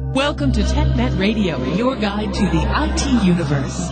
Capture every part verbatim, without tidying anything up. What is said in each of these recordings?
Welcome to TechNet Radio, your guide to the I T universe.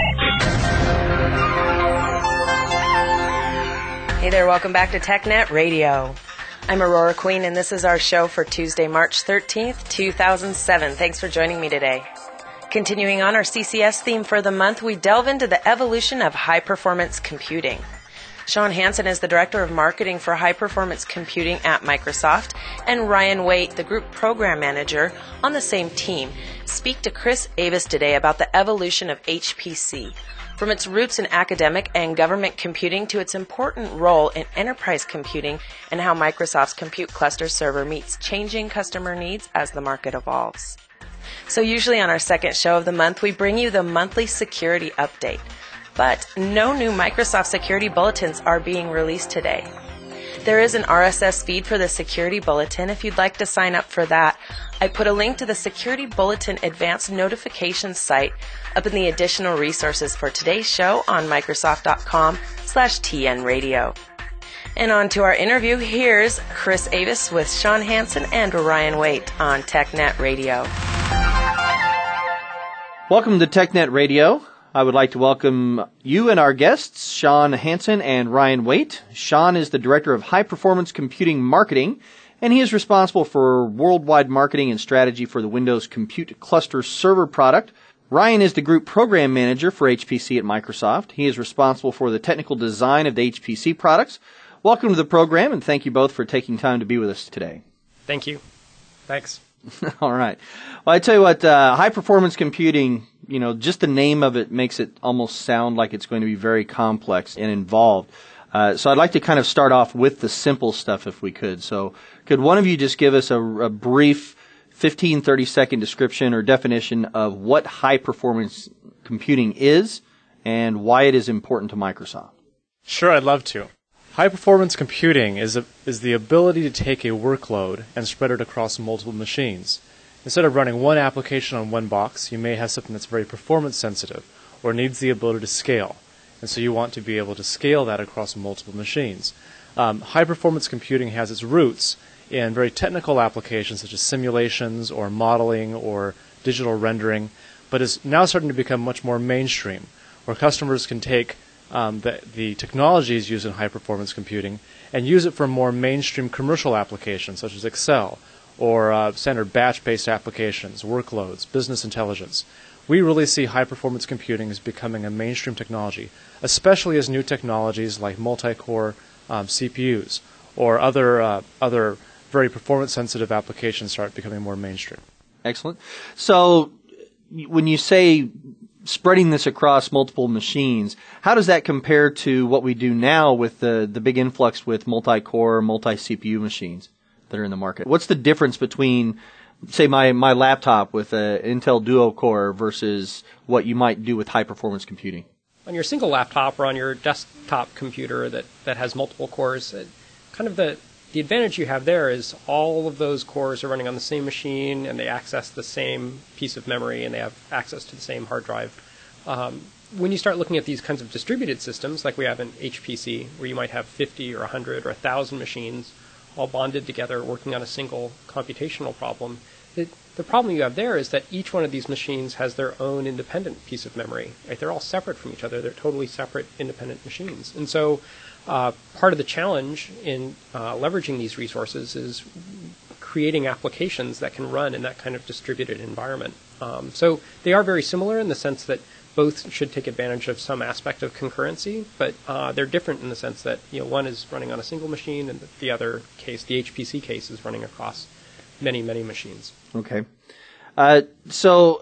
Hey there, welcome back to TechNet Radio. I'm Aurora Queen, and this is our show for Tuesday, March thirteenth, two thousand seven. Thanks for joining me today. Continuing on our C C S theme for the month, we delve into the evolution of high-performance computing. Sean Hansen is the Director of Marketing for High Performance Computing at Microsoft, and Ryan Waite, the Group Program Manager on the same team, speak to Chris Avis today about the evolution of H P C, from its roots in academic and government computing to its important role in enterprise computing, and how Microsoft's Compute Cluster Server meets changing customer needs as the market evolves. So usually on our second show of the month, we bring you the monthly security update. But no new Microsoft security bulletins are being released today. There is an R S S feed for the security bulletin if you'd like to sign up for that. I put a link to the Security Bulletin Advanced Notifications site up in the additional resources for today's show on Microsoft.com slash TN Radio. And on to our interview, here's Chris Avis with Sean Hansen and Ryan Waite on TechNet Radio. Welcome to TechNet Radio. I would like to welcome you and our guests, Sean Hansen and Ryan Waite. Sean is the Director of High Performance Computing Marketing, and he is responsible for worldwide marketing and strategy for the Windows Compute Cluster Server product. Ryan is the Group Program Manager for H P C at Microsoft. He is responsible for the technical design of the H P C products. Welcome to the program, and thank you both for taking time to be with us today. Thank you. Thanks. All right. Well, I tell you what, uh, high-performance computing, you know, just the name of it makes it almost sound like it's going to be very complex and involved. Uh, so I'd like to kind of start off with the simple stuff if we could. So could one of you just give us a, a brief fifteen, thirty second description or definition of what high-performance computing is and why it is important to Microsoft? Sure, I'd love to. High-performance computing is a, is the ability to take a workload and spread it across multiple machines. Instead of running one application on one box, you may have something that's very performance sensitive or needs the ability to scale. And so you want to be able to scale that across multiple machines. Um, high-performance computing has its roots in very technical applications such as simulations or modeling or digital rendering, but is now starting to become much more mainstream, where customers can take Um, the, the technologies used in high-performance computing and use it for more mainstream commercial applications such as Excel or uh, standard batch-based applications, workloads, business intelligence. We really see high-performance computing as becoming a mainstream technology, especially as new technologies like multi-core um, C P Us or other uh, other very performance-sensitive applications start becoming more mainstream. Excellent. So when you say spreading this across multiple machines, how does that compare to what we do now with the, the big influx with multi-core, multi-C P U machines that are in the market? What's the difference between, say, my, my laptop with an Intel Duo Core versus what you might do with high-performance computing? On your single laptop or on your desktop computer that, that has multiple cores, uh, kind of the, the advantage you have there is all of those cores are running on the same machine and they access the same piece of memory and they have access to the same hard drive. Um, when you start looking at these kinds of distributed systems, like we have in H P C, where you might have fifty or one hundred or one thousand machines all bonded together working on a single computational problem, it, the problem you have there is that each one of these machines has their own independent piece of memory. Right? They're all separate from each other. They're totally separate, independent machines. And so uh, part of the challenge in uh, leveraging these resources is creating applications that can run in that kind of distributed environment. Um, so they are very similar in the sense that both should take advantage of some aspect of concurrency, but uh, they're different in the sense that you know one is running on a single machine, and the other case, the H P C case, is running across many, many machines. Okay. Uh, so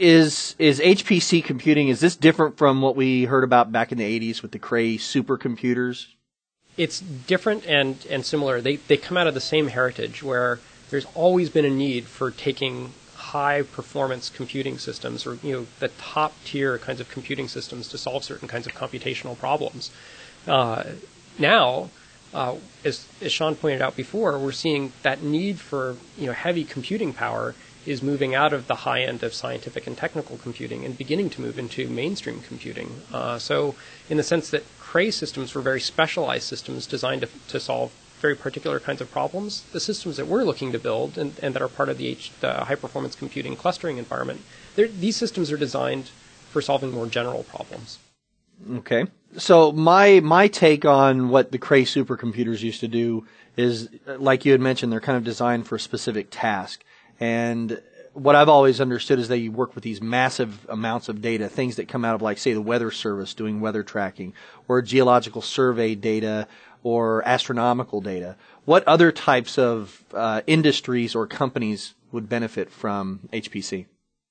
is is H P C computing, is this different from what we heard about back in the eighties with the Cray supercomputers? It's different and, and similar. They they come out of the same heritage where there's always been a need for taking high performance computing systems, or you know the top tier kinds of computing systems to solve certain kinds of computational problems. Uh, now, uh, as, as Sean pointed out before, we're seeing that need for you know heavy computing power is moving out of the high end of scientific and technical computing and beginning to move into mainstream computing. Uh, so in the sense that Cray systems were very specialized systems designed to, to solve very particular kinds of problems. The systems that we're looking to build and, and that are part of the, H, the high-performance computing clustering environment, these systems are designed for solving more general problems. Okay. So my my take on what the Cray supercomputers used to do is, like you had mentioned, they're kind of designed for a specific task. And what I've always understood is they work with these massive amounts of data, things that come out of, like, say, the Weather Service doing weather tracking, or geological survey data, or astronomical data. What other types of uh, industries or companies would benefit from H P C?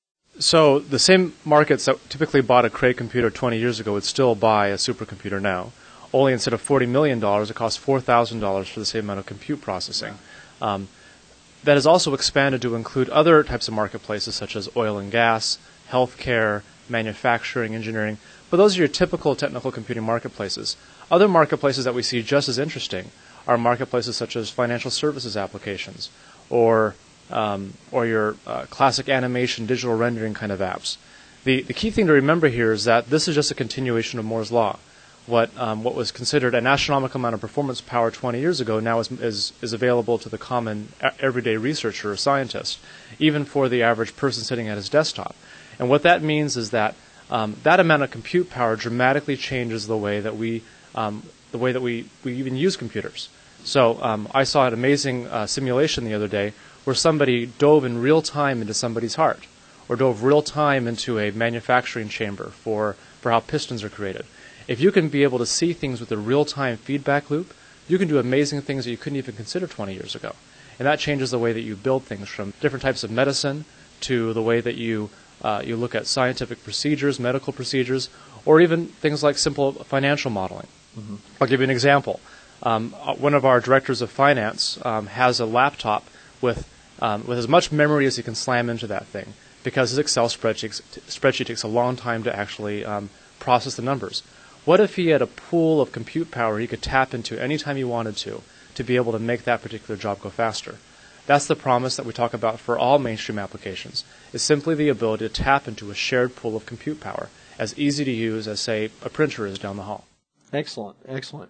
So the same markets that typically bought a Cray computer twenty years ago would still buy a supercomputer now. Only instead of forty million dollars, it costs four thousand dollars for the same amount of compute processing. Um, that has also expanded to include other types of marketplaces such as oil and gas, healthcare, manufacturing, engineering. But those are your typical technical computing marketplaces. Other marketplaces that we see just as interesting are marketplaces such as financial services applications or Um, or your uh, classic animation, digital rendering kind of apps. The the key thing to remember here is that this is just a continuation of Moore's law. What um, what was considered an astronomical amount of performance power twenty years ago now is is, is available to the common everyday researcher or scientist, even for the average person sitting at his desktop. And what that means is that um, that amount of compute power dramatically changes the way that we um, the way that we, we even use computers. So um, I saw an amazing uh, simulation the other day where somebody dove in real time into somebody's heart, or dove real time into a manufacturing chamber for, for how pistons are created. If you can be able to see things with a real-time feedback loop, you can do amazing things that you couldn't even consider twenty years ago. And that changes the way that you build things, from different types of medicine to the way that you uh, you look at scientific procedures, medical procedures, or even things like simple financial modeling. Mm-hmm. I'll give you an example. Um, one of our directors of finance um, has a laptop with Um, with as much memory as he can slam into that thing, because his Excel spreadsheet, spreadsheet takes a long time to actually um, process the numbers. What if he had a pool of compute power he could tap into anytime he wanted to, to be able to make that particular job go faster? That's the promise that we talk about for all mainstream applications, is simply the ability to tap into a shared pool of compute power, as easy to use as, say, a printer is down the hall. Excellent, excellent.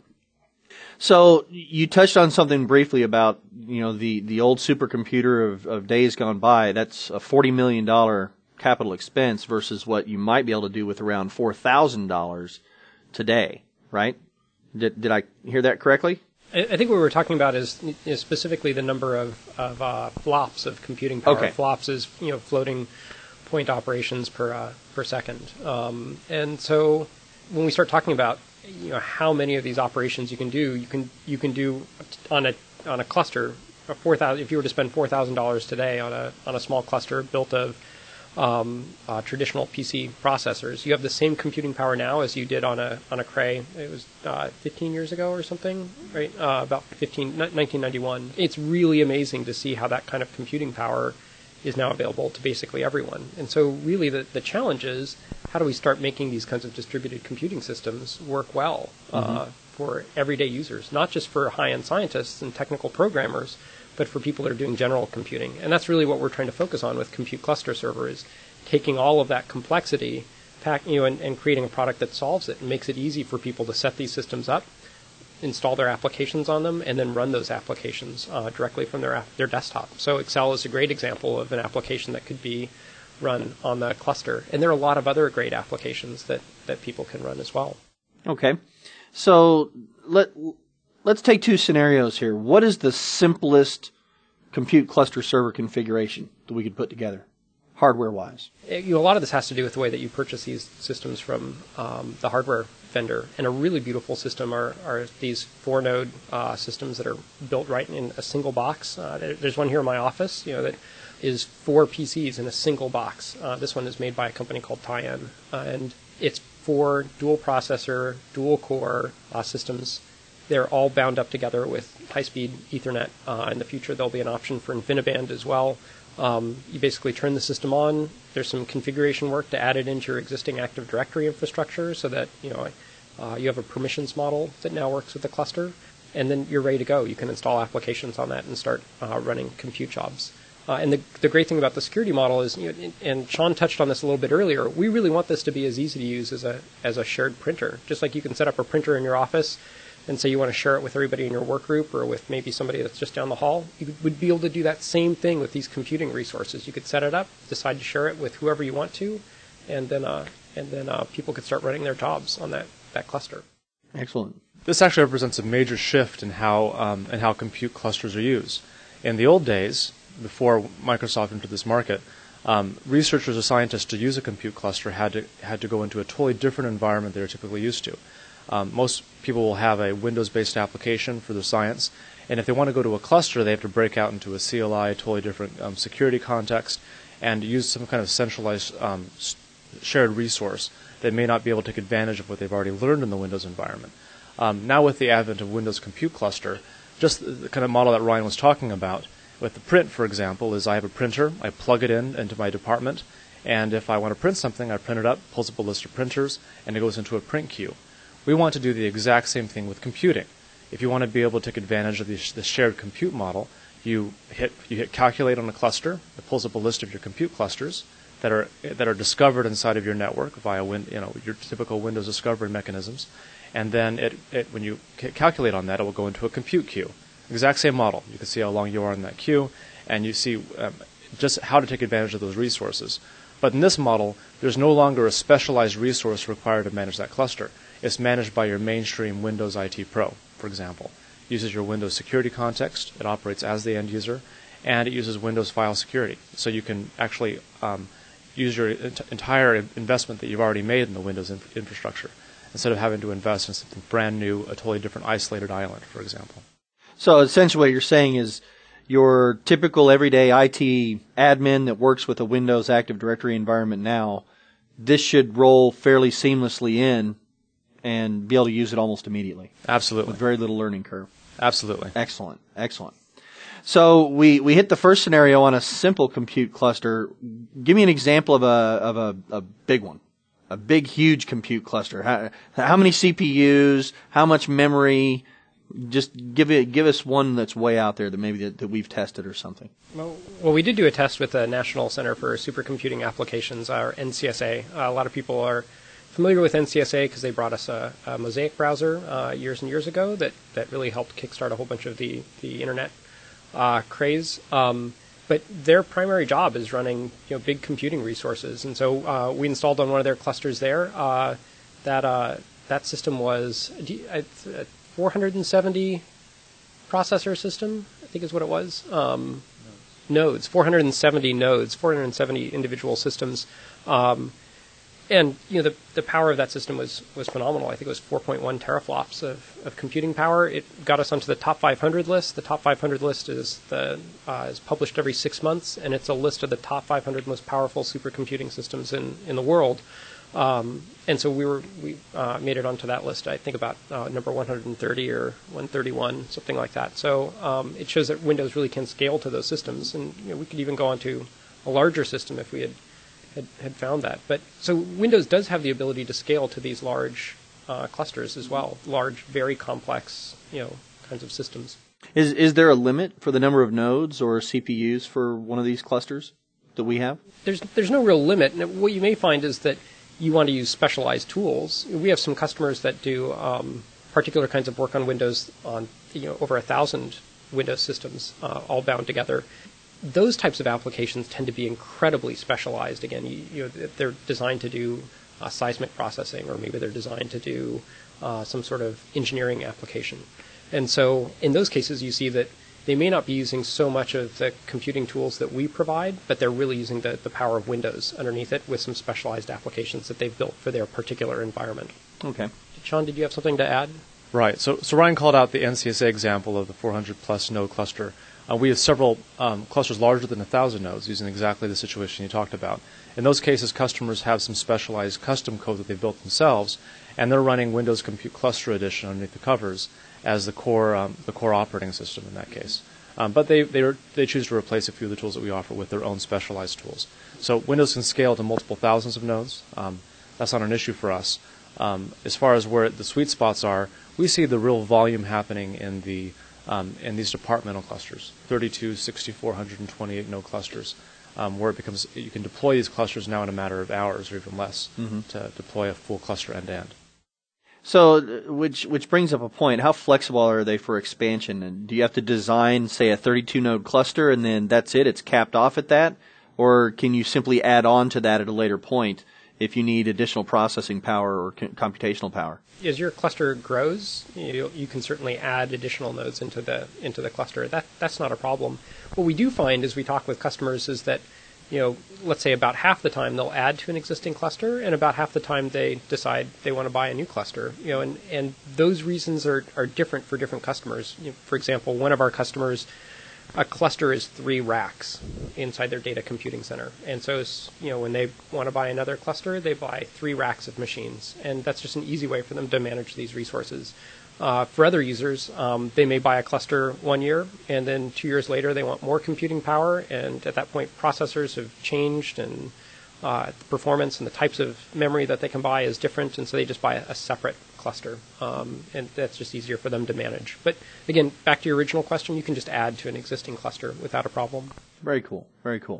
So you touched on something briefly about, you know, the, the old supercomputer of, of days gone by. That's a forty million dollars capital expense versus what you might be able to do with around four thousand dollars today, right? Did, did I hear that correctly? I think what we're talking about is, is specifically the number of, of uh, flops of computing power. Okay. Flops is, you know, floating point operations per uh, per second. Um, and so when we start talking about, you know, how many of these operations you can do, you can you can do on a on a cluster, a four thousand. If you were to spend four thousand dollars today on a on a small cluster built of um, uh, traditional P C processors, you have the same computing power now as you did on a on a Cray. It was uh, fifteen years ago or something, right? Uh, about fifteen, nineteen ninety-one. It's really amazing to see how that kind of computing power is now available to basically everyone. And so really the, the challenge is, how do we start making these kinds of distributed computing systems work well uh, mm-hmm. for everyday users, not just for high-end scientists and technical programmers, but for people that are doing general computing. And that's really what we're trying to focus on with Compute Cluster Server, is taking all of that complexity pack, you know, and, and creating a product that solves it and makes it easy for people to set these systems up, install their applications on them, and then run those applications uh, directly from their their desktop. So Excel is a great example of an application that could be run on the cluster. And there are a lot of other great applications that, that people can run as well. Okay. So let, let's take two scenarios here. What is the simplest compute cluster server configuration that we could put together, hardware-wise? You know, a lot of this has to do with the way that you purchase these systems from um, the hardware vendor. And a really beautiful system are, are these four-node uh, systems that are built right in a single box. Uh, there, there's one here in my office, you know, that is four P Cs in a single box. Uh, this one is made by a company called Tyan, uh, and it's four dual processor, dual core uh, systems. They're all bound up together with high-speed Ethernet. Uh, in the future, there'll be an option for InfiniBand as well. Um, you basically turn the system on. There's some configuration work to add it into your existing Active Directory infrastructure, so that you know uh, you have a permissions model that now works with the cluster, and then you're ready to go. You can install applications on that and start uh, running compute jobs. Uh, and the, the great thing about the security model is, you know, and Sean touched on this a little bit earlier, we really want this to be as easy to use as a as a shared printer. Just like you can set up a printer in your office and say you want to share it with everybody in your work group or with maybe somebody that's just down the hall, you would be able to do that same thing with these computing resources. You could set it up, decide to share it with whoever you want to, and then uh, and then uh, people could start running their jobs on that, that cluster. Excellent. This actually represents a major shift in how um, in how compute clusters are used. In the old days, before Microsoft entered this market, um, researchers or scientists to use a compute cluster had to had to go into a totally different environment they were typically used to. Um, most people will have a Windows-based application for their science, and if they want to go to a cluster, they have to break out into a C L I, a totally different um, security context, and use some kind of centralized um, shared resource that may not be able to take advantage of what they've already learned in the Windows environment. Um, now with the advent of Windows Compute Cluster, just the kind of model that Ryan was talking about, with the print, for example, is I have a printer, I plug it in into my department, and if I want to print something, I print it up, pulls up a list of printers, and it goes into a print queue. We want to do the exact same thing with computing. If you want to be able to take advantage of the, the shared compute model, you hit you hit calculate on a cluster, it pulls up a list of your compute clusters that are that are discovered inside of your network via win, you know your typical Windows discovery mechanisms, and then it, it when you c- calculate on that, it will go into a compute queue. Exact same model. You can see how long you are in that queue, and you see um, just how to take advantage of those resources. But in this model, there's no longer a specialized resource required to manage that cluster. It's managed by your mainstream Windows I T Pro, for example. It uses your Windows security context. It operates as the end user, and it uses Windows file security. So you can actually um, use your ent- entire investment that you've already made in the Windows inf- infrastructure instead of having to invest in something brand new, a totally different isolated island, for example. So essentially what you're saying is your typical everyday I T admin that works with a Windows Active Directory environment now, this should roll fairly seamlessly in and be able to use it almost immediately. Absolutely. With very little learning curve. Absolutely. Excellent. Excellent. So we, we hit the first scenario on a simple compute cluster. Give me an example of a of a, a big one. A big, huge compute cluster. How, how many C P Us? How much memory? Just give it, give us one that's way out there that maybe that, that we've tested or something. Well, well, we did do a test with the National Center for Supercomputing Applications, or N C S A. Uh, a lot of people are familiar with N C S A because they brought us a, a Mosaic browser uh, years and years ago that, that really helped kickstart a whole bunch of the, the internet uh, craze. Um, but their primary job is running you know big computing resources, and so uh, we installed on one of their clusters there. Uh, that uh, that system was a four hundred seventy processor system, I think is what it was. Um, nodes, four hundred seventy nodes, four hundred seventy individual systems. Um, And you know the the power of that system was, was phenomenal. I think it was four point one teraflops of, of computing power. It got us onto the top five hundred list. The top five hundred list is the uh, is published every six months, and it's a list of the top five hundred most powerful supercomputing systems in, in the world. Um, and so we were we uh, made it onto that list. I think about uh, number one hundred thirty or one thirty-one, something like that. So um, it shows that Windows really can scale to those systems, and you know, we could even go onto a larger system if we had. Had, had found that. But so Windows does have the ability to scale to these large uh, clusters as well, large, very complex, you know, kinds of systems. Is is there a limit for the number of nodes or C P Us for one of these clusters that we have? There's there's no real limit. And what you may find is that you want to use specialized tools. We have some customers that do um, particular kinds of work on Windows on you know over a thousand Windows systems uh, all bound together. Those types of applications tend to be incredibly specialized. Again, you, you know, they're designed to do uh, seismic processing, or maybe they're designed to do uh, some sort of engineering application. And so in those cases, you see that they may not be using so much of the computing tools that we provide, but they're really using the, the power of Windows underneath it with some specialized applications that they've built for their particular environment. Okay. Sean, did you have something to add? Right. So, so Ryan called out the N C S A example of the four hundred plus node cluster. Uh, we have several um, clusters larger than one thousand nodes using exactly the situation you talked about. In those cases, customers have some specialized custom code that they've built themselves, and they're running Windows Compute Cluster Edition underneath the covers as the core um, the core operating system in that case. Um, but they they, are, they choose to replace a few of the tools that we offer with their own specialized tools. So Windows can scale to multiple thousands of nodes. Um, that's not an issue for us. Um, as far as where the sweet spots are, we see the real volume happening in the Um, in these departmental clusters, thirty-two, sixty-four, one hundred twenty-eight node clusters, um, where it becomes you can deploy these clusters now in a matter of hours or even less mm-hmm. to deploy a full cluster end to end. So, uh, which which brings up a point. How flexible are they for expansion? And do you have to design, say, a thirty-two node cluster, and then that's it? It's capped off at that, or can you simply add on to that at a later point if you need additional processing power or c- computational power? As your cluster grows, you, you can certainly add additional nodes into the into the cluster. That that's not a problem. What we do find as we talk with customers is that, you know, let's say about half the time they'll add to an existing cluster, and about half the time they decide they want to buy a new cluster. You know, and, and those reasons are, are different for different customers. You know, for example, one of our customers, a cluster is three racks inside their data computing center. And so, you know, when they want to buy another cluster, they buy three racks of machines. And that's just an easy way for them to manage these resources. Uh, for other users, um, they may buy a cluster one year, and then two years later they want more computing power, and at that point processors have changed, and uh, the performance and the types of memory that they can buy is different, and so they just buy a, a separate cluster, um, and that's just easier for them to manage. But again, back to your original question, you can just add to an existing cluster without a problem. Very cool, very cool.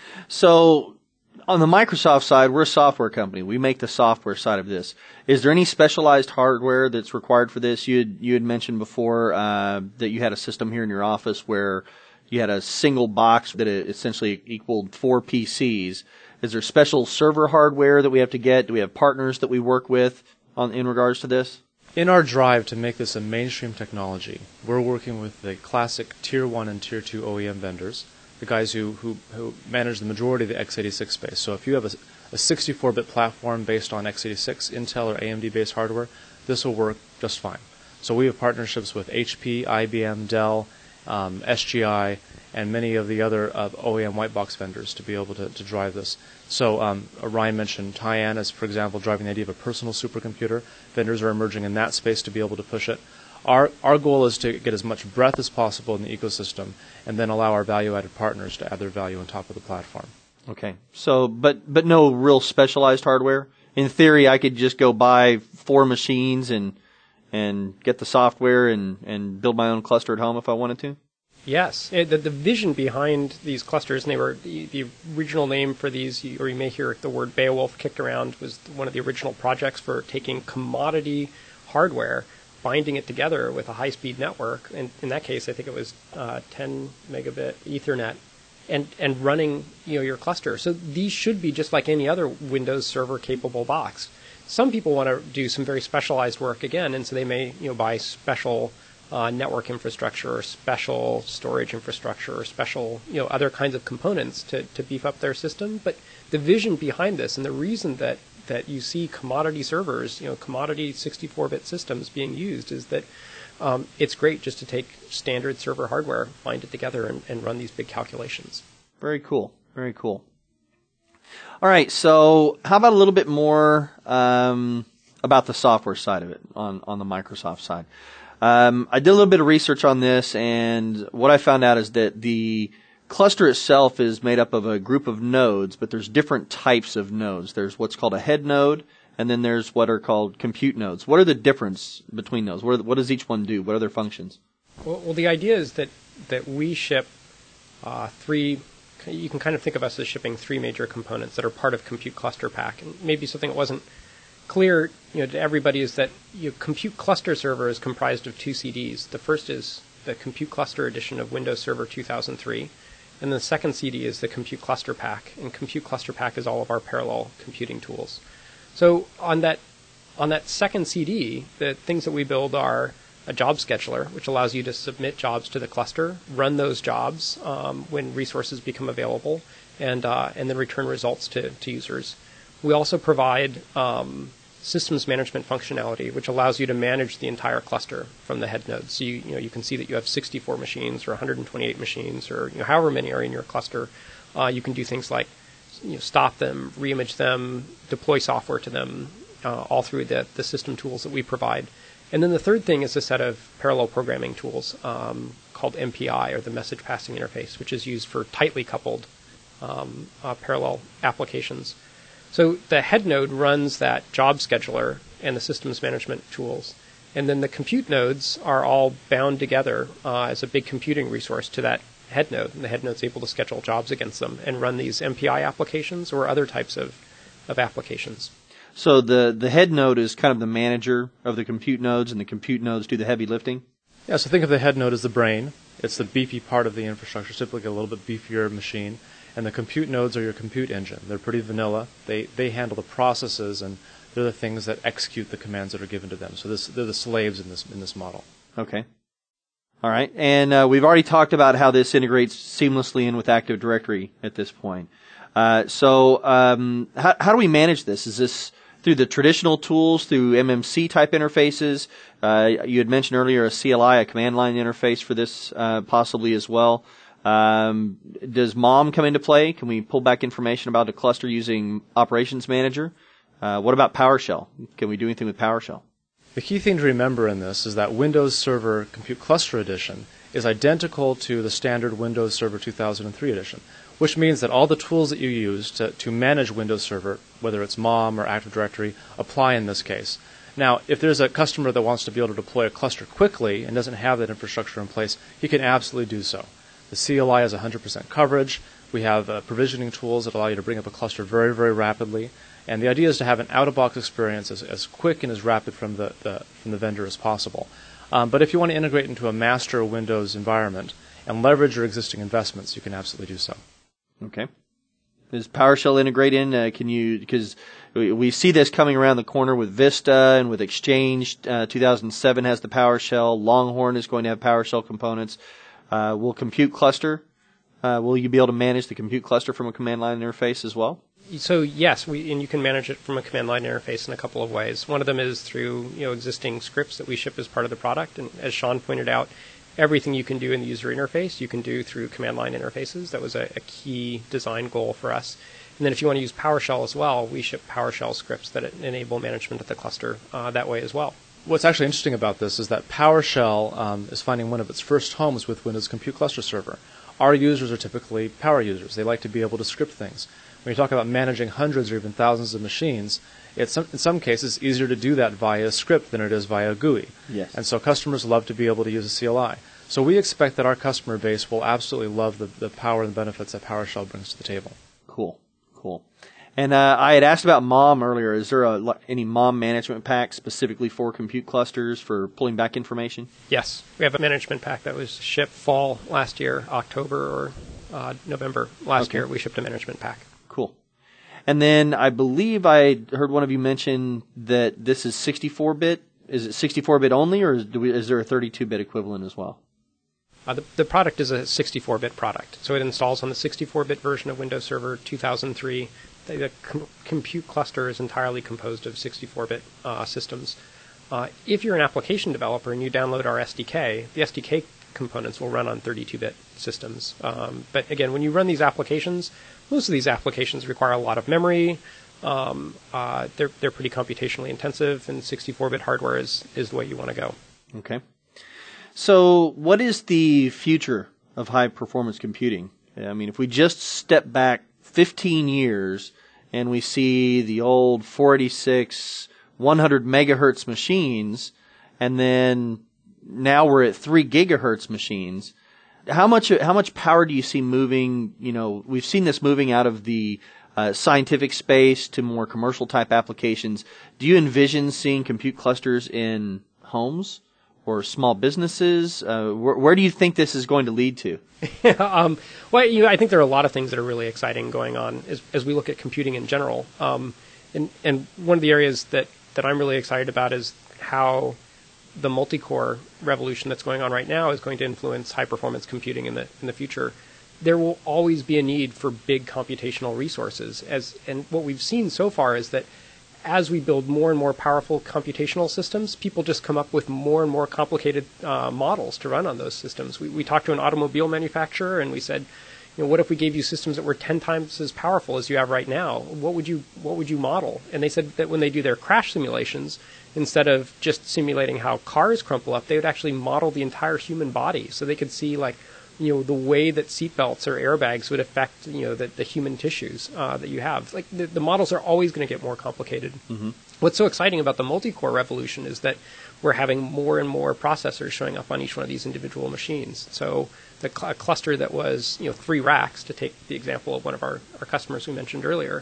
So, on the Microsoft side, we're a software company. We make the software side of this. Is there any specialized hardware that's required for this? You had, you had mentioned before uh, that you had a system here in your office where you had a single box that essentially equaled four P Cs. Is there special server hardware that we have to get? Do we have partners that we work with on in regards to this? In our drive to make this a mainstream technology, we're working with the classic Tier one and Tier two O E M vendors, the guys who, who, who manage the majority of the x eighty-six space. So if you have a, a sixty-four bit platform based on x eighty-six, Intel or A M D-based hardware, this will work just fine. So we have partnerships with H P, I B M, Dell, um, S G I, and many of the other uh, O E M white box vendors to be able to, to drive this. So um, Ryan mentioned Tyan as, for example, driving the idea of a personal supercomputer. Vendors are emerging in that space to be able to push it. Our our goal is to get as much breadth as possible in the ecosystem, and then allow our value-added partners to add their value on top of the platform. Okay. So, but but no real specialized hardware. In theory, I could just go buy four machines and and get the software and, and build my own cluster at home if I wanted to. Yes, it, the, the vision behind these clusters, and they were the, the original name for these, or you may hear the word Beowulf kicked around, was one of the original projects for taking commodity hardware, binding it together with a high-speed network, and in that case, I think it was uh, ten megabit Ethernet, and and running you know your cluster. So these should be just like any other Windows Server-capable box. Some people want to do some very specialized work again, and so they may you know buy special uh, network infrastructure, or special storage infrastructure, or special you know other kinds of components to to beef up their system. But the vision behind this, and the reason that that you see commodity servers, you know, commodity sixty-four bit systems being used is that um, it's great just to take standard server hardware, bind it together, and, and run these big calculations. Very cool. Very cool. All right. So how about a little bit more um, about the software side of it on, on the Microsoft side? Um, I did a little bit of research on this, and what I found out is that the cluster itself is made up of a group of nodes, but there's different types of nodes. There's what's called a head node, and then there's what are called compute nodes. What are the difference between those? What, are, what does each one do? What are their functions? Well, well the idea is that, that we ship uh, three, you can kind of think of us as shipping three major components that are part of Compute Cluster Pack. And maybe something that wasn't clear you know, to everybody is that you know, Compute Cluster Server is comprised of two C Ds. The first is the Compute Cluster Edition of Windows Server two thousand three. And the second C D is the Compute Cluster Pack, and Compute Cluster Pack is all of our parallel computing tools. So on that on that second C D, the things that we build are a job scheduler, which allows you to submit jobs to the cluster, run those jobs um, when resources become available, and uh, and then return results to, to users. We also provide um, systems management functionality, which allows you to manage the entire cluster from the head node. So you, you know you can see that you have sixty-four machines or one hundred twenty-eight machines, or you know, however many are in your cluster. Uh, you can do things like you know, stop them, reimage them, deploy software to them, uh, all through the, the system tools that we provide. And then the third thing is a set of parallel programming tools um, called M P I, or the Message Passing Interface, which is used for tightly coupled um, uh, parallel applications. So the head node runs that job scheduler and the systems management tools. And then the compute nodes are all bound together uh, as a big computing resource to that head node. And the head node's able to schedule jobs against them and run these M P I applications or other types of, of applications. So the, the head node is kind of the manager of the compute nodes, and the compute nodes do the heavy lifting? Yeah, so think of the head node as the brain. It's the beefy part of the infrastructure, typically a little bit beefier machine. And the compute nodes are your compute engine. They're pretty vanilla. They they handle the processes, and they're the things that execute the commands that are given to them. So this, they're the slaves in this in this model. Okay. All right. And uh, we've already talked about how this integrates seamlessly in with Active Directory at this point. Uh, so um, how, how do we manage this? Is this through the traditional tools, through M M C type interfaces? Uh, you had mentioned earlier a C L I, a command line interface for this uh, possibly as well. Um, does MOM come into play? Can we pull back information about a cluster using Operations Manager? Uh, what about PowerShell? Can we do anything with PowerShell? The key thing to remember in this is that Windows Server Compute Cluster Edition is identical to the standard Windows Server two thousand three edition, which means that all the tools that you use to, to manage Windows Server, whether it's MOM or Active Directory, apply in this case. Now, if there's a customer that wants to be able to deploy a cluster quickly and doesn't have that infrastructure in place, he can absolutely do so. The C L I has one hundred percent coverage. We have uh, provisioning tools that allow you to bring up a cluster very, very rapidly. And the idea is to have an out-of-box experience as, as quick and as rapid from the, the, from the vendor as possible. Um, but if you want to integrate into a master Windows environment and leverage your existing investments, you can absolutely do so. Okay. Does PowerShell integrate in? Uh, can you, because we, we see this coming around the corner with Vista and with Exchange. Uh, two thousand seven has the PowerShell. Longhorn is going to have PowerShell components. Uh, will Compute Cluster, uh, will you be able to manage the Compute Cluster from a command line interface as well? So yes, we, and you can manage it from a command line interface in a couple of ways. One of them is through you know existing scripts that we ship as part of the product, and as Sean pointed out, everything you can do in the user interface you can do through command line interfaces. That was a, a key design goal for us. And then if you want to use PowerShell as well, we ship PowerShell scripts that enable management of the cluster uh, that way as well. What's actually interesting about this is that PowerShell um, is finding one of its first homes with Windows Compute Cluster Server. Our users are typically power users. They like to be able to script things. When you talk about managing hundreds or even thousands of machines, it's some, in some cases easier to do that via a script than it is via a G U I. Yes. And so customers love to be able to use a C L I. So we expect that our customer base will absolutely love the, the power and the benefits that PowerShell brings to the table. Cool, cool. And uh, I had asked about MOM earlier. Is there a, any MOM management pack specifically for compute clusters for pulling back information? Yes. We have a management pack that was shipped fall last year, October or uh, November last Okay. year. We shipped a management pack. Cool. And then I believe I heard one of you mention that this is sixty-four bit. Is it sixty-four bit only, or is, do we, is there a thirty-two bit equivalent as well? Uh, the, the product is a sixty-four bit product, so it installs on the sixty-four bit version of Windows Server two thousand three. The, the com- compute cluster is entirely composed of sixty-four bit uh, systems. Uh, if you're an application developer and you download our S D K, the S D K components will run on thirty-two bit systems. Um, but again, when you run these applications, most of these applications require a lot of memory. Um, uh, they're they're pretty computationally intensive, and sixty-four bit hardware is, is the way you want to go. Okay. So what is the future of high-performance computing? I mean, if we just step back fifteen years and we see the old four eighty-six, one hundred megahertz machines, and then now we're at three gigahertz machines, how much how much power do you see moving? You know, we've seen this moving out of the uh, scientific space to more commercial type applications. Do you envision seeing compute clusters in homes or small businesses? Uh, where, where do you think this is going to lead to? um, well, you know, I think there are a lot of things that are really exciting going on as, as we look at computing in general. Um, and, and one of the areas that, that I'm really excited about is how the multi-core revolution that's going on right now is going to influence high-performance computing in the in the future. There will always be a need for big computational resources. As and what we've seen so far is that as we build more and more powerful computational systems, people just come up with more and more complicated uh, models to run on those systems. We, we talked to an automobile manufacturer and we said, you know, what if we gave you systems that were ten times as powerful as you have right now? What would you what would you model? And they said that when they do their crash simulations, instead of just simulating how cars crumple up, they would actually model the entire human body, so they could see like, you know, the way that seatbelts or airbags would affect, you know, the, the human tissues uh, that you have. Like the, the models are always going to get more complicated. Mm-hmm. What's so exciting about the multi-core revolution is that we're having more and more processors showing up on each one of these individual machines. So the cl- cluster that was, you know, three racks, to take the example of one of our, our customers we mentioned earlier,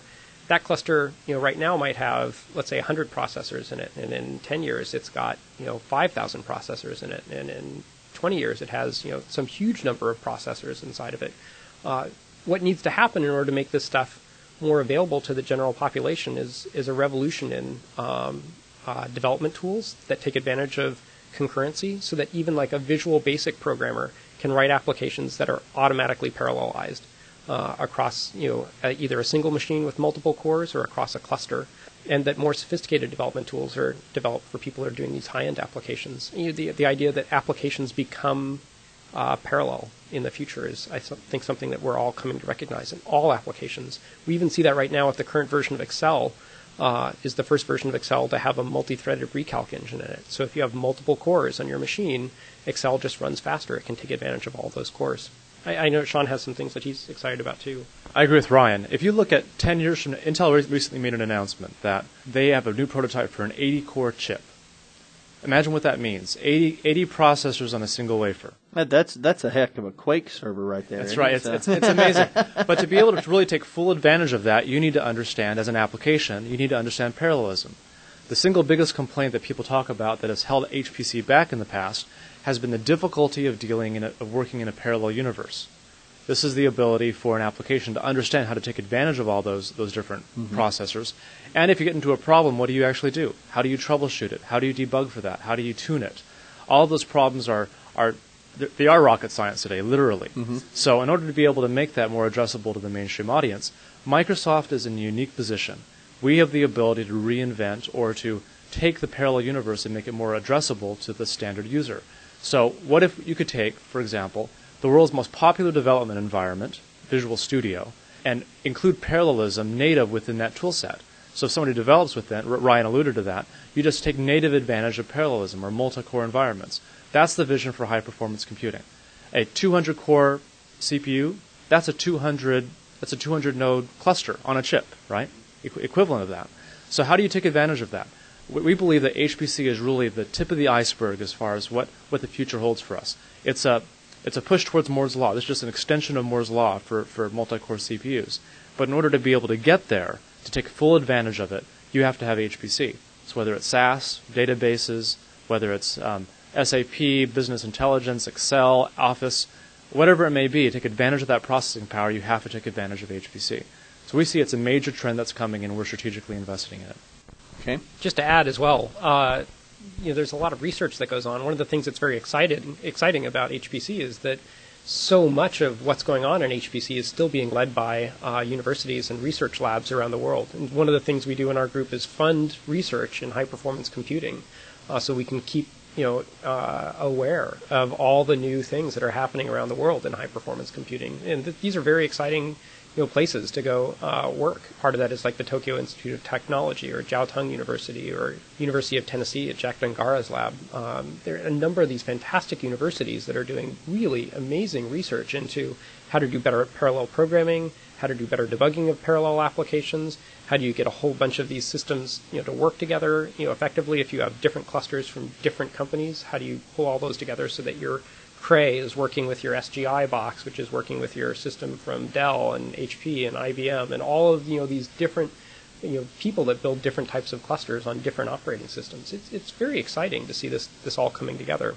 that cluster, you know, right now might have, let's say, one hundred processors in it, and in ten years it's got, you know, five thousand processors in it, and in twenty years it has, you know, some huge number of processors inside of it. Uh, what needs to happen in order to make this stuff more available to the general population is is a revolution in um, uh, development tools that take advantage of concurrency, so that even like a Visual Basic programmer can write applications that are automatically parallelized uh, across, you know, uh, either a single machine with multiple cores or across a cluster, and that more sophisticated development tools are developed for people who are doing these high-end applications. You know, the the idea that applications become uh, parallel in the future is, I think, something that we're all coming to recognize in all applications. We even see that right now with the current version of Excel. Uh, is the first version of Excel to have a multi-threaded recalc engine in it. So if you have multiple cores on your machine, Excel just runs faster. It can take advantage of all those cores. I, I know Sean has some things that he's excited about too. I agree with Ryan. If you look at ten years from now, Intel re- recently made an announcement that they have a new prototype for an eighty-core chip. Imagine what that means. eighty, eighty processors on a single wafer. That, that's that's a heck of a Quake server right there. That's right. It? It's, it's, it's amazing. But to be able to really take full advantage of that, you need to understand, as an application, you need to understand parallelism. The single biggest complaint that people talk about that has held H P C back in the past has been the difficulty of dealing in a, of working in a parallel universe. This is the ability for an application to understand how to take advantage of all those those different mm-hmm. processors. And if you get into a problem, what do you actually do? How do you troubleshoot it? How do you debug for that? How do you tune it? All of those problems are, are they are rocket science today, literally. Mm-hmm. So in order to be able to make that more addressable to the mainstream audience, Microsoft is in a unique position. We have the ability to reinvent or to take the parallel universe and make it more addressable to the standard user. So what if you could take, for example, the world's most popular development environment, Visual Studio, and include parallelism native within that tool set. So if somebody develops with that, Ryan alluded to that, you just take native advantage of parallelism or multi-core environments. That's the vision for high-performance computing. A two hundred core C P U, that's a two hundred that's a two hundred node cluster on a chip, right? Equ- equivalent of that. So how do you take advantage of that? We believe that H P C is really the tip of the iceberg as far as what, what the future holds for us. It's a It's a push towards Moore's Law. This is just an extension of Moore's Law for, for multi-core C P Us. But in order to be able to get there, to take full advantage of it, you have to have H P C. So whether it's SAS, databases, whether it's um, S A P, business intelligence, Excel, Office, whatever it may be, to take advantage of that processing power, you have to take advantage of H P C. So we see it's a major trend that's coming, and we're strategically investing in it. Okay. Just to add as well, uh, you know, there's a lot of research that goes on. One of the things that's very excited, exciting about H P C is that so much of what's going on in H P C is still being led by uh, universities and research labs around the world. And one of the things we do in our group is fund research in high-performance computing, uh, so we can keep you know uh, aware of all the new things that are happening around the world in high-performance computing. And th- these are very exciting you know, places to go uh, work. Part of that is like the Tokyo Institute of Technology or Jiao Tong University or University of Tennessee at Jack Dungara's lab. Um, there are a number of these fantastic universities that are doing really amazing research into how to do better parallel programming, how to do better debugging of parallel applications, how do you get a whole bunch of these systems you know, to work together you know, effectively if you have different clusters from different companies, how do you pull all those together so that you're Cray is working with your S G I box, which is working with your system from Dell and H P and I B M and all of you know these different you know people that build different types of clusters on different operating systems. It's it's very exciting to see this this all coming together.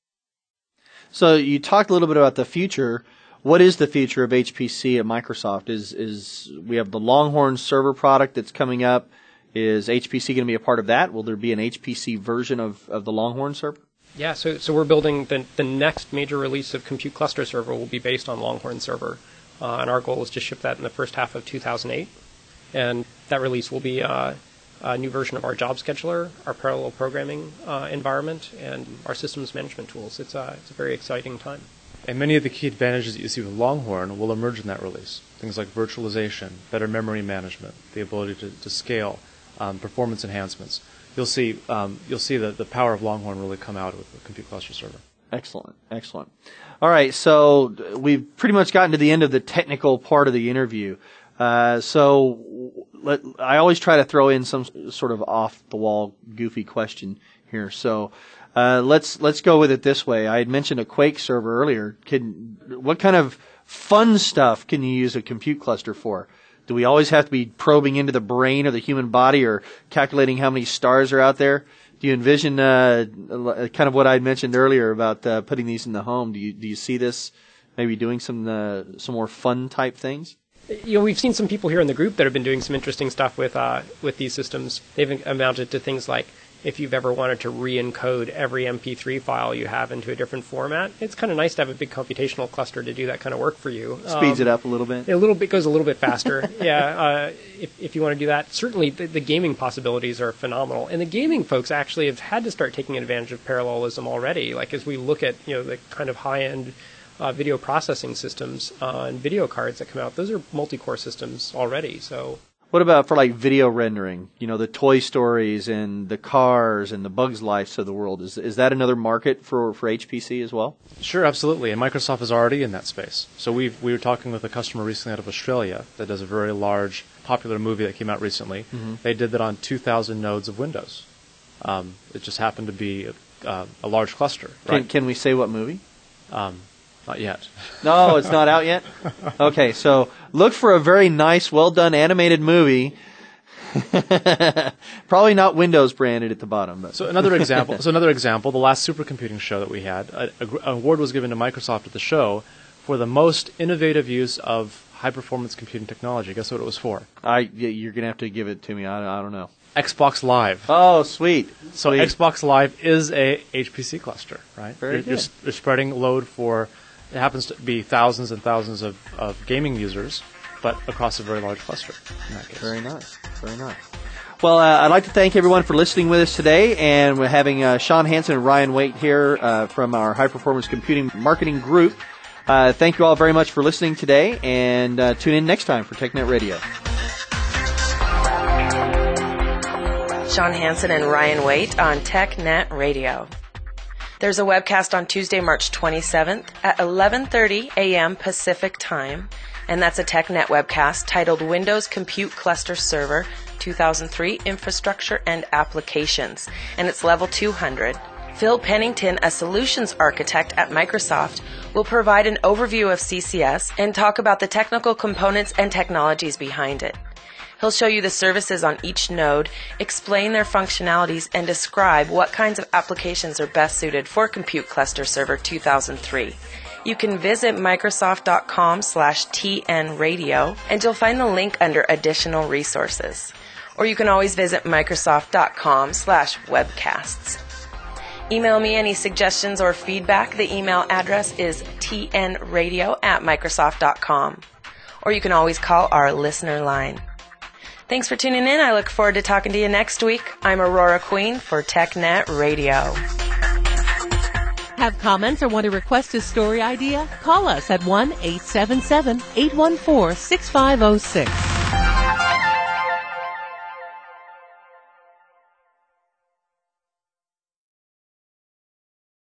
So you talked a little bit about the future. What is the future of H P C at Microsoft? Is is we have the Longhorn server product that's coming up. Is H P C going to be a part of that? Will there be an H P C version of, of the Longhorn server? Yeah, so so we're building the the next major release of Compute Cluster Server will be based on Longhorn Server, uh, and our goal is to ship that in the first half of two thousand eight, and that release will be uh, a new version of our job scheduler, our parallel programming uh, environment, and our systems management tools. It's a it's a very exciting time. And many of the key advantages that you see with Longhorn will emerge in that release. Things like virtualization, better memory management, the ability to, to scale, um, performance enhancements. You'll see um, you'll see the, the power of Longhorn really come out with the Compute Cluster Server. Excellent, excellent. All right, so we've pretty much gotten to the end of the technical part of the interview. Uh, so let, I always try to throw in some sort of off-the-wall, goofy question here. So uh, let's let's go with it this way. I had mentioned a Quake server earlier. Can what kind of fun stuff can you use a compute cluster for? Do we always have to be probing into the brain of the human body or calculating how many stars are out there? Do you envision uh, kind of what I mentioned earlier about uh, putting these in the home? Do you do you see this maybe doing some uh, some more fun type things? You know, we've seen some people here in the group that have been doing some interesting stuff with uh, with these systems. They've amounted to things like if you've ever wanted to re-encode every M P three file you have into a different format, it's kind of nice to have a big computational cluster to do that kind of work for you. Speeds um, it up a little bit. A little bit goes a little bit faster. yeah, uh, if if you want to do that, certainly the, the gaming possibilities are phenomenal. And the gaming folks actually have had to start taking advantage of parallelism already. Like as we look at you know the kind of high-end uh, video processing systems uh, and video cards that come out, those are multi-core systems already. So. What about for like video rendering? You know, the Toy Stories and the Cars and the Bugs Lives of the world. Is is that another market for, for H P C as well? Sure, absolutely. And Microsoft is already in that space. So we we were talking with a customer recently out of Australia that does a very large, popular movie that came out recently. Mm-hmm. They did that on two thousand nodes of Windows. Um, it just happened to be a, uh, a large cluster. Right? Can, can we say what movie? Um, Not yet. No, it's not out yet? Okay, so look for a very nice, well-done animated movie. Probably not Windows branded at the bottom. But. So another example. So another example. The last supercomputing show that we had, a, a, an award was given to Microsoft at the show for the most innovative use of high-performance computing technology. Guess what it was for? I you're gonna have to give it to me. I, I don't know. Xbox Live. Oh, sweet. So sweet. Xbox Live is a H P C cluster, right? Very you're, good. You're, you're spreading load for. It happens to be thousands and thousands of, of gaming users, but across a very large cluster in that case. Very nice. Very nice. Well, uh, I'd like to thank everyone for listening with us today, and we're having uh, Sean Hansen and Ryan Waite here uh, from our High Performance Computing Marketing Group. Uh, thank you all very much for listening today, and uh, tune in next time for TechNet Radio. Sean Hansen and Ryan Waite on TechNet Radio. There's a webcast on Tuesday, March twenty-seventh at eleven thirty a.m. Pacific Time, and that's a TechNet webcast titled Windows Compute Cluster Server two thousand three Infrastructure and Applications, and it's level two hundred. Phil Pennington, a solutions architect at Microsoft, will provide an overview of C C S and talk about the technical components and technologies behind it. He'll show you the services on each node, explain their functionalities, and describe what kinds of applications are best suited for Compute Cluster Server two thousand three. You can visit Microsoft.com slash TNRadio, and you'll find the link under additional resources. Or you can always visit Microsoft.com slash webcasts. Email me any suggestions or feedback. The email address is tnradio at Microsoft dot com. Or you can always call our listener line. Thanks for tuning in. I look forward to talking to you next week. I'm Aurora Queen for TechNet Radio. Have comments or want to request a story idea? Call us at one eight seven seven, eight one four, six five zero six.